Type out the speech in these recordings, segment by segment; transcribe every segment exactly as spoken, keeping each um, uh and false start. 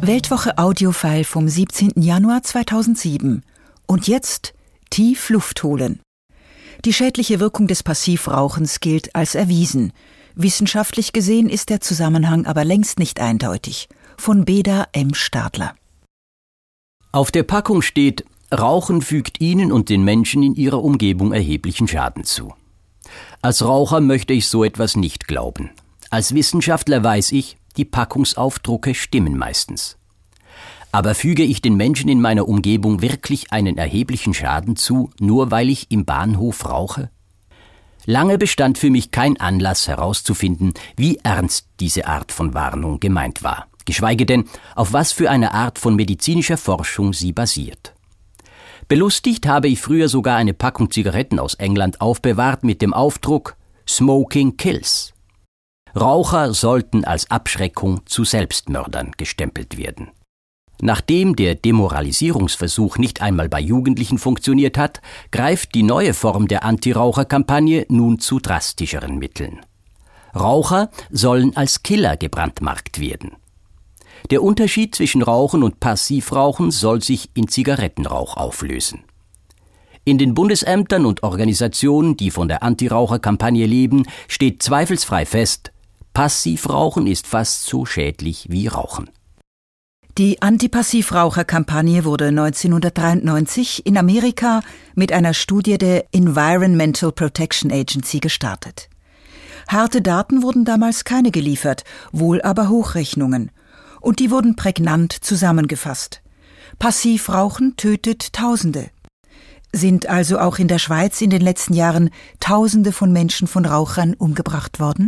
Weltwoche Audiofile vom siebzehnten Januar zweitausendsieben. Und jetzt tief Luft holen. Die schädliche Wirkung des Passivrauchens gilt als erwiesen. Wissenschaftlich gesehen ist der Zusammenhang aber längst nicht eindeutig. Von Beda M. Stadler. Auf der Packung steht: Rauchen fügt Ihnen und den Menschen in Ihrer Umgebung erheblichen Schaden zu. Als Raucher möchte ich so etwas nicht glauben. Als Wissenschaftler weiß ich, die Packungsaufdrucke stimmen meistens. Aber füge ich den Menschen in meiner Umgebung wirklich einen erheblichen Schaden zu, nur weil ich im Bahnhof rauche? Lange bestand für mich kein Anlass herauszufinden, wie ernst diese Art von Warnung gemeint war, geschweige denn, auf was für eine Art von medizinischer Forschung sie basiert. Belustigt habe ich früher sogar eine Packung Zigaretten aus England aufbewahrt mit dem Aufdruck Smoking Kills. Raucher sollten als Abschreckung zu Selbstmördern gestempelt werden. Nachdem der Demoralisierungsversuch nicht einmal bei Jugendlichen funktioniert hat, greift die neue Form der Anti-Raucher-Kampagne nun zu drastischeren Mitteln. Raucher sollen als Killer gebrandmarkt werden. Der Unterschied zwischen Rauchen und Passivrauchen soll sich in Zigarettenrauch auflösen. In den Bundesämtern und Organisationen, die von der Anti-Raucher-Kampagne leben, steht zweifelsfrei fest: Passivrauchen ist fast so schädlich wie Rauchen. Die Antipassivraucher-Kampagne wurde neunzehnhundertdreiundneunzig in Amerika mit einer Studie der Environmental Protection Agency gestartet. Harte Daten wurden damals keine geliefert, wohl aber Hochrechnungen. Und die wurden prägnant zusammengefasst. Passivrauchen tötet Tausende. Sind also auch in der Schweiz in den letzten Jahren Tausende von Menschen von Rauchern umgebracht worden?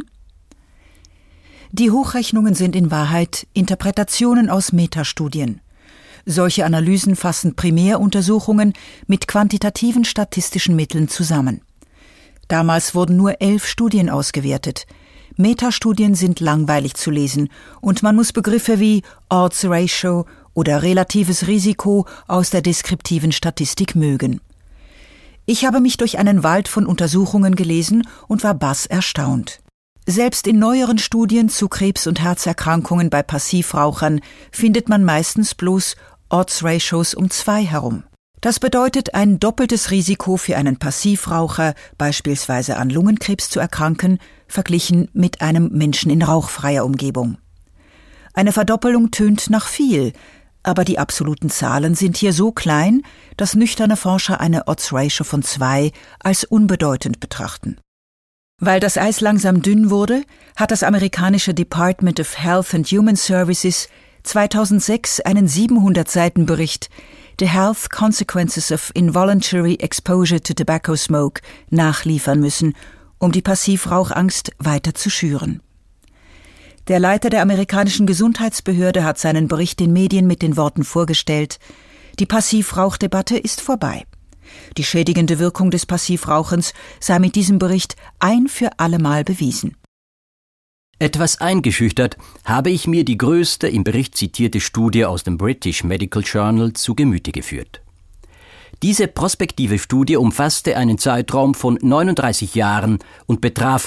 Die Hochrechnungen sind in Wahrheit Interpretationen aus Metastudien. Solche Analysen fassen Primäruntersuchungen mit quantitativen statistischen Mitteln zusammen. Damals wurden nur elf Studien ausgewertet. Metastudien sind langweilig zu lesen und man muss Begriffe wie Odds Ratio oder relatives Risiko aus der deskriptiven Statistik mögen. Ich habe mich durch einen Wald von Untersuchungen gelesen und war bass erstaunt. Selbst in neueren Studien zu Krebs- und Herzerkrankungen bei Passivrauchern findet man meistens bloß Odds-Ratios um zwei herum. Das bedeutet ein doppeltes Risiko für einen Passivraucher, beispielsweise an Lungenkrebs zu erkranken, verglichen mit einem Menschen in rauchfreier Umgebung. Eine Verdoppelung tönt nach viel, aber die absoluten Zahlen sind hier so klein, dass nüchterne Forscher eine Odds-Ratio von zwei als unbedeutend betrachten. Weil das Eis langsam dünn wurde, hat das amerikanische Department of Health and Human Services zweitausendsechs einen siebenhundert Seiten Bericht The Health Consequences of Involuntary Exposure to Tobacco Smoke nachliefern müssen, um die Passivrauchangst weiter zu schüren. Der Leiter der amerikanischen Gesundheitsbehörde hat seinen Bericht den Medien mit den Worten vorgestellt: Die Passivrauchdebatte ist vorbei. Die schädigende Wirkung des Passivrauchens sei mit diesem Bericht ein für allemal bewiesen. Etwas eingeschüchtert habe ich mir die größte im Bericht zitierte Studie aus dem British Medical Journal zu Gemüte geführt. Diese prospektive Studie umfasste einen Zeitraum von neununddreißig Jahren und betraf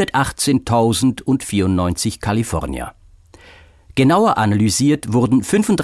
hundertachtzehntausendvierundneunzig Kalifornier. Genauer analysiert wurden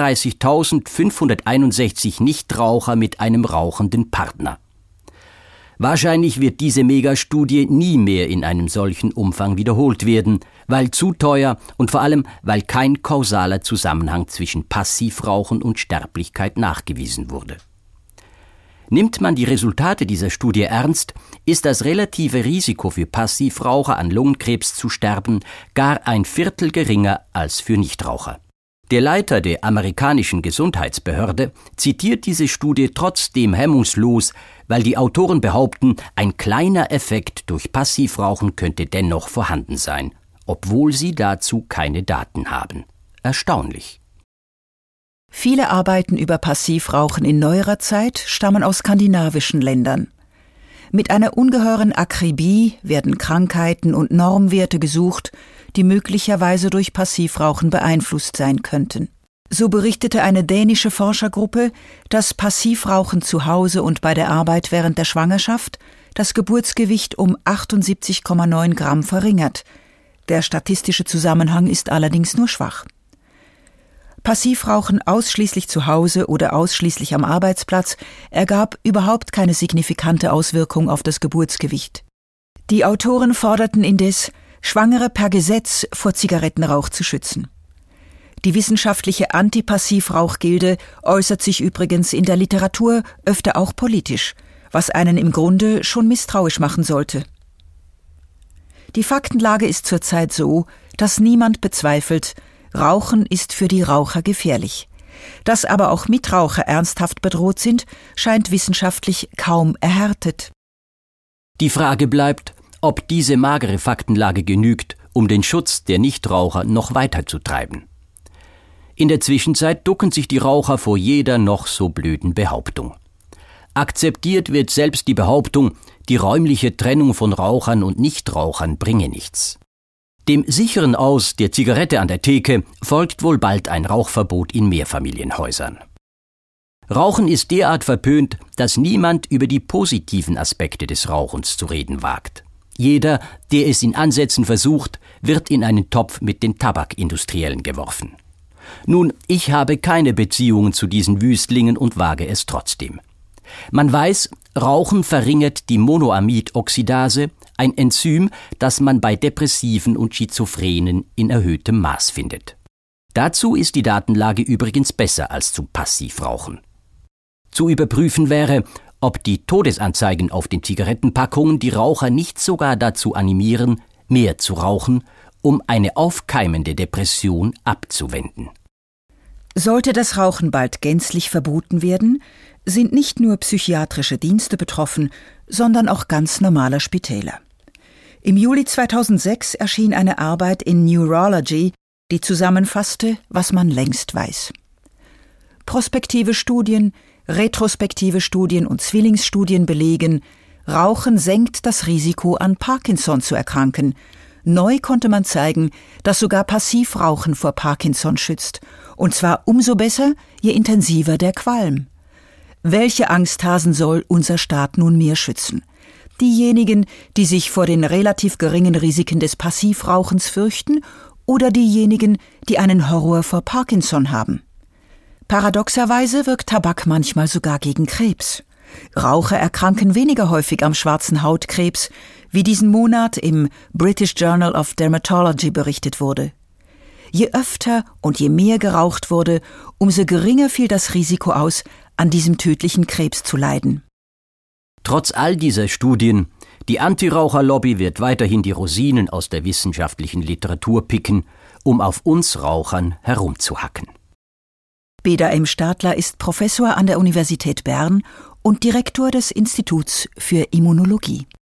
fünfunddreißigtausendfünfhunderteinundsechzig Nichtraucher mit einem rauchenden Partner. Wahrscheinlich wird diese Megastudie nie mehr in einem solchen Umfang wiederholt werden, weil zu teuer und vor allem, weil kein kausaler Zusammenhang zwischen Passivrauchen und Sterblichkeit nachgewiesen wurde. Nimmt man die Resultate dieser Studie ernst, ist das relative Risiko für Passivraucher an Lungenkrebs zu sterben gar ein Viertel geringer als für Nichtraucher. Der Leiter der amerikanischen Gesundheitsbehörde zitiert diese Studie trotzdem hemmungslos, weil die Autoren behaupten, ein kleiner Effekt durch Passivrauchen könnte dennoch vorhanden sein, obwohl sie dazu keine Daten haben. Erstaunlich. Viele Arbeiten über Passivrauchen in neuerer Zeit stammen aus skandinavischen Ländern. Mit einer ungeheuren Akribie werden Krankheiten und Normwerte gesucht, die möglicherweise durch Passivrauchen beeinflusst sein könnten. So berichtete eine dänische Forschergruppe, dass Passivrauchen zu Hause und bei der Arbeit während der Schwangerschaft das Geburtsgewicht um achtundsiebzig Komma neun Gramm verringert. Der statistische Zusammenhang ist allerdings nur schwach. Passivrauchen ausschließlich zu Hause oder ausschließlich am Arbeitsplatz ergab überhaupt keine signifikante Auswirkung auf das Geburtsgewicht. Die Autoren forderten indes, Schwangere per Gesetz vor Zigarettenrauch zu schützen. Die wissenschaftliche Antipassivrauchgilde äußert sich übrigens in der Literatur öfter auch politisch, was einen im Grunde schon misstrauisch machen sollte. Die Faktenlage ist zurzeit so, dass niemand bezweifelt, Rauchen ist für die Raucher gefährlich. Dass aber auch Mitraucher ernsthaft bedroht sind, scheint wissenschaftlich kaum erhärtet. Die Frage bleibt, ob diese magere Faktenlage genügt, um den Schutz der Nichtraucher noch weiter zu treiben. In der Zwischenzeit ducken sich die Raucher vor jeder noch so blöden Behauptung. Akzeptiert wird selbst die Behauptung, die räumliche Trennung von Rauchern und Nichtrauchern bringe nichts. Dem sicheren Aus der Zigarette an der Theke folgt wohl bald ein Rauchverbot in Mehrfamilienhäusern. Rauchen ist derart verpönt, dass niemand über die positiven Aspekte des Rauchens zu reden wagt. Jeder, der es in Ansätzen versucht, wird in einen Topf mit den Tabakindustriellen geworfen. Nun, ich habe keine Beziehungen zu diesen Wüstlingen und wage es trotzdem. Man weiß, Rauchen verringert die Monoamidoxidase, ein Enzym, das man bei Depressiven und Schizophrenen in erhöhtem Maß findet. Dazu ist die Datenlage übrigens besser als zum Passivrauchen. Zu überprüfen wäre, ob die Todesanzeigen auf den Zigarettenpackungen die Raucher nicht sogar dazu animieren, mehr zu rauchen, um eine aufkeimende Depression abzuwenden. Sollte das Rauchen bald gänzlich verboten werden, sind nicht nur psychiatrische Dienste betroffen, sondern auch ganz normale Spitäler. Im Juli zweitausendsechs erschien eine Arbeit in Neurology, die zusammenfasste, was man längst weiß. Prospektive Studien, retrospektive Studien und Zwillingsstudien belegen, Rauchen senkt das Risiko, an Parkinson zu erkranken. Neu konnte man zeigen, dass sogar Passivrauchen vor Parkinson schützt. Und zwar umso besser, je intensiver der Qualm. Welche Angsthasen soll unser Staat nun mehr schützen? Diejenigen, die sich vor den relativ geringen Risiken des Passivrauchens fürchten, oder diejenigen, die einen Horror vor Parkinson haben? Paradoxerweise wirkt Tabak manchmal sogar gegen Krebs. Raucher erkranken weniger häufig am schwarzen Hautkrebs, wie diesen Monat im British Journal of Dermatology berichtet wurde. Je öfter und je mehr geraucht wurde, umso geringer fiel das Risiko aus, an diesem tödlichen Krebs zu leiden. Trotz all dieser Studien, die Antiraucherlobby wird weiterhin die Rosinen aus der wissenschaftlichen Literatur picken, um auf uns Rauchern herumzuhacken. Beda M. Stadler ist Professor an der Universität Bern und Direktor des Instituts für Immunologie.